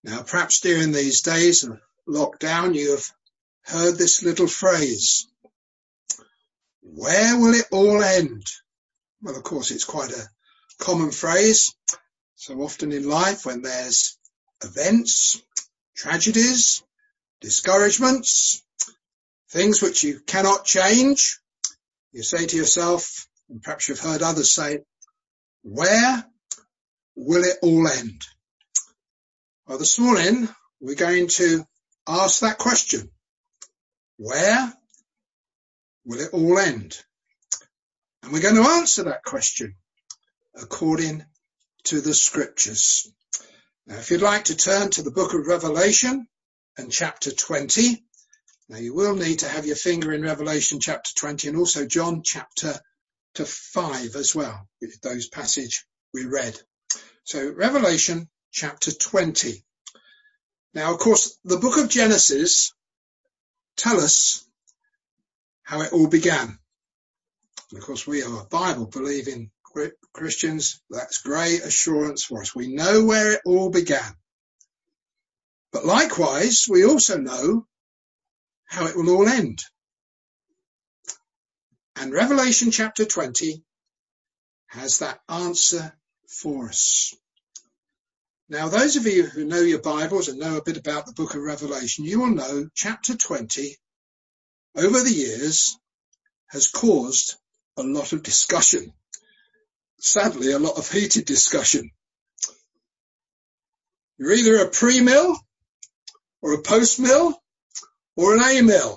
Now, perhaps during these days of lockdown, you have heard this little phrase, where will it all end? Well, of course, it's quite a common phrase. So often in life when there's events, tragedies, discouragements, things which you cannot change, you say to yourself, and perhaps you've heard others say, where will it all end? Well, this morning we're going to ask that question. Where will it all end? And we're going to answer that question according to the scriptures. Now, if you'd like to turn to the book of Revelation and chapter 20, now you will need to have your finger in Revelation chapter 20 and also John chapter 5 as well, with those passage we read. So Revelation chapter 20. Now, of course, the book of Genesis tell us how it all began. And of course, we are Bible-believing Christians. That's great assurance for us. We know where it all began. But likewise, we also know how it will all end. And Revelation chapter 20 has that answer for us. Now, those of you who know your Bibles and know a bit about the book of Revelation, you will know chapter 20, over the years, has caused a lot of discussion. Sadly, a lot of heated discussion. You're either a pre-mill or a post-mill or an A-mill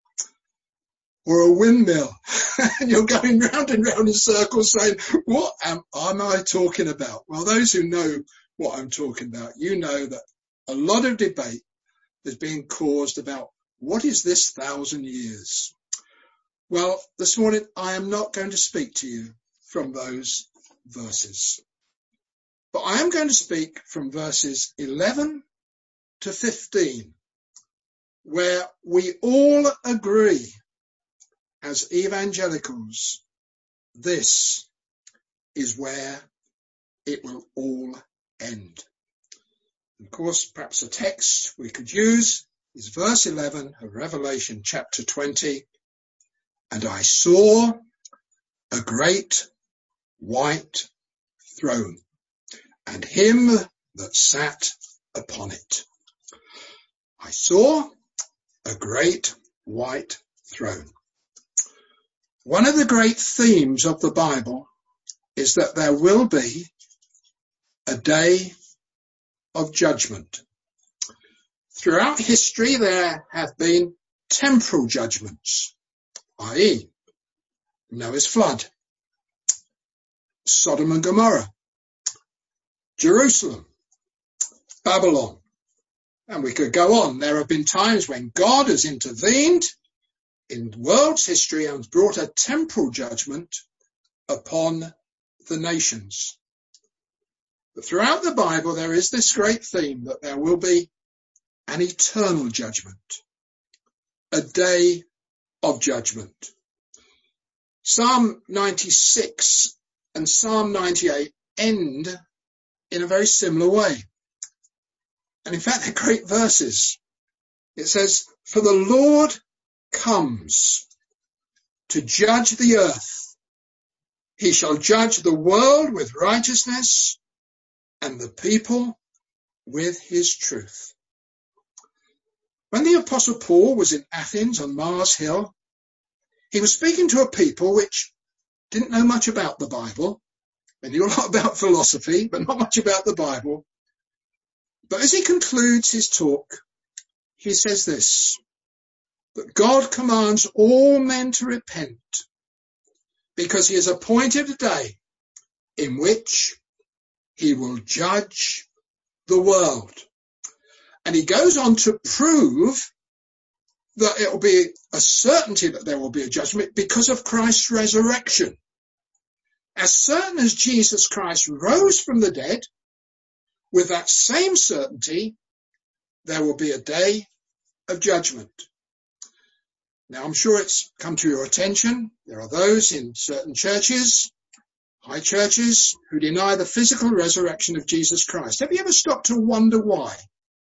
or a windmill. And you're going round and round in circles saying, what am I talking about? Well, those who know what I'm talking about, you know that a lot of debate is being caused about what is this 1,000 years? Well, this morning I am not going to speak to you from those verses, but I am going to speak from verses 11 to 15, where we all agree as evangelicals, this is where it will all end. Of course, perhaps a text we could use is verse 11 of Revelation chapter 20. And I saw a great white throne, and him that sat upon it. I saw a great white throne. One of the great themes of the Bible is that there will be a day of judgment. Throughout history, there have been temporal judgments, i.e., Noah's flood, Sodom and Gomorrah, Jerusalem, Babylon, and we could go on. There have been times when God has intervened in the world's history and brought a temporal judgment upon the nations. But throughout the Bible, there is this great theme that there will be an eternal judgment, a day of judgment. Psalm 96 and Psalm 98 end in a very similar way. And in fact, they're great verses. It says, for the Lord comes to judge the earth. He shall judge the world with righteousness and the people with his truth. When the Apostle Paul was in Athens on Mars Hill, he was speaking to a people which didn't know much about the Bible. They knew a lot about philosophy, but not much about the Bible. But as he concludes his talk, he says this, that God commands all men to repent because he has appointed a day in which he will judge the world. And he goes on to prove that it will be a certainty that there will be a judgment because of Christ's resurrection. As certain as Jesus Christ rose from the dead, with that same certainty, there will be a day of judgment. Now, I'm sure it's come to your attention. There are those in certain churches, high churches, who deny the physical resurrection of Jesus Christ. Have you ever stopped to wonder why?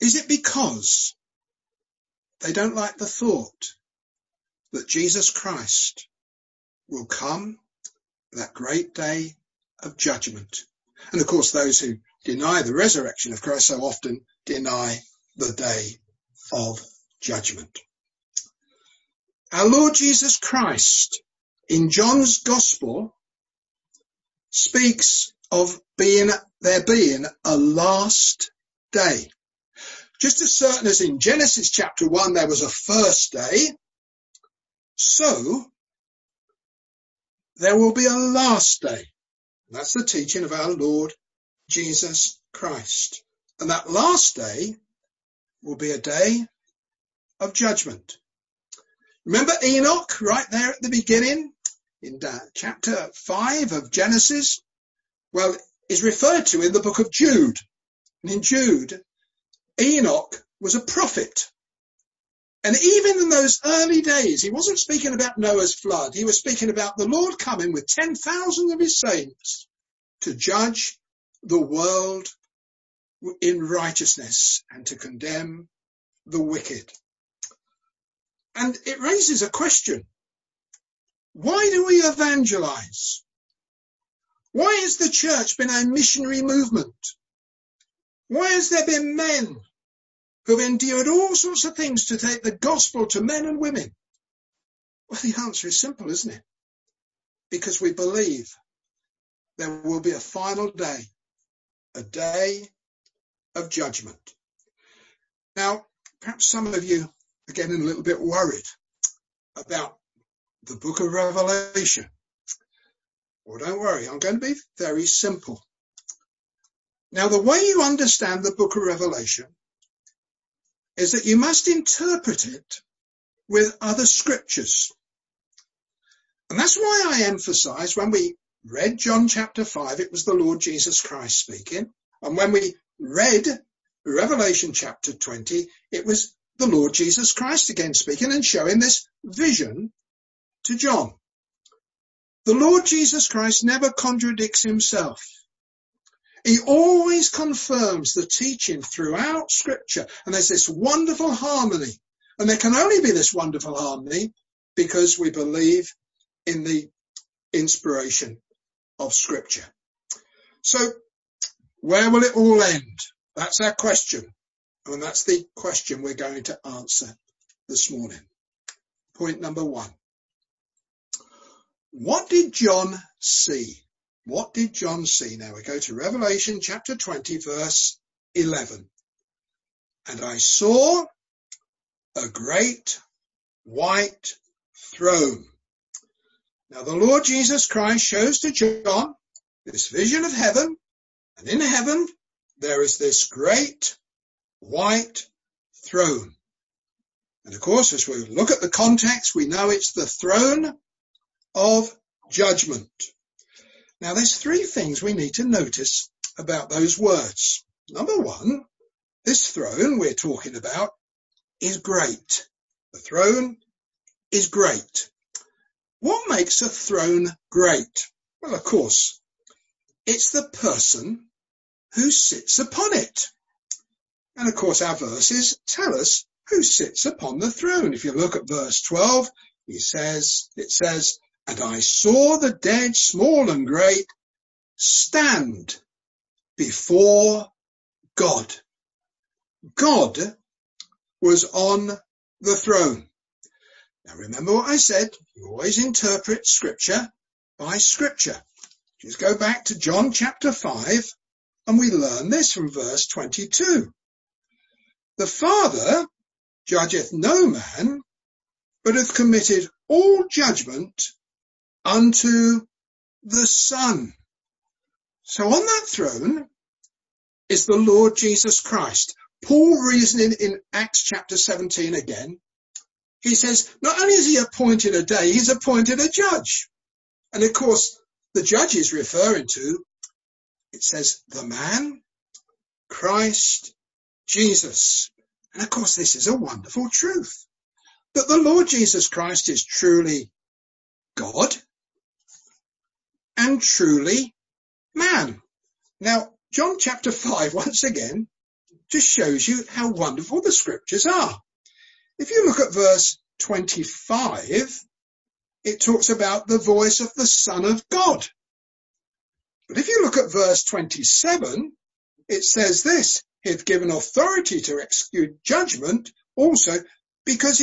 Is it because they don't like the thought that Jesus Christ will come that great day of judgment? And of course, those who deny the resurrection of Christ so often deny the day of judgment. Our Lord Jesus Christ in John's Gospel speaks of there being a last day. Just as certain as in Genesis chapter 1 there was a first day, so there will be a last day. That's the teaching of our Lord Jesus Christ. And that last day will be a day of judgment. Remember Enoch right there at the beginning in chapter 5 of Genesis? Well, is referred to in the book of Jude. And in Jude, Enoch was a prophet. And even in those early days, he wasn't speaking about Noah's flood. He was speaking about the Lord coming with 10,000 of his saints to judge the world in righteousness and to condemn the wicked. And it raises a question. Why do we evangelize? Why has the church been a missionary movement? Why has there been men who have endured all sorts of things to take the gospel to men and women? Well, the answer is simple, isn't it? Because we believe there will be a final day, a day of judgment. Now, perhaps some of you are getting a little bit worried about the book of Revelation. Well, don't worry, I'm going to be very simple. Now, the way you understand the book of Revelation is that you must interpret it with other scriptures. And that's why I emphasize when we read John chapter 5, it was the Lord Jesus Christ speaking. And when we read Revelation chapter 20, it was the Lord Jesus Christ again speaking and showing this vision to John. The Lord Jesus Christ never contradicts himself. He always confirms the teaching throughout Scripture. And there's this wonderful harmony. And there can only be this wonderful harmony because we believe in the inspiration of Scripture. So where will it all end? That's our question. And that's the question we're going to answer this morning. Point number 1. What did John see? What did John see? Now we go to Revelation chapter 20, verse 11. And I saw a great white throne. Now the Lord Jesus Christ shows to John this vision of heaven. And in heaven there is this great white throne. And of course, as we look at the context, we know it's the throne of judgment. Now, there's 3 things we need to notice about those words. Number 1, this throne we're talking about is great. The throne is great. What makes a throne great? Well, of course, it's the person who sits upon it. And of course, our verses tell us who sits upon the throne. If you look at verse 12, it says, and I saw the dead, small and great, stand before God. God was on the throne. Now remember what I said, you always interpret Scripture by Scripture. Just go back to John chapter 5 and we learn this from verse 22. The Father judgeth no man, but hath committed all judgment unto the Son. So on that throne is the Lord Jesus Christ. Paul reasoning in Acts chapter 17 again, he says not only is he appointed a day, he's appointed a judge. And of course the judge is referring to, it says the man, Christ Jesus. And of course this is a wonderful truth, that the Lord Jesus Christ is truly God and truly man. Now, John chapter 5, once again, just shows you how wonderful the scriptures are. If you look at verse 25, it talks about the voice of the Son of God. But if you look at verse 27, it says this: he hath given authority to execute judgment also, because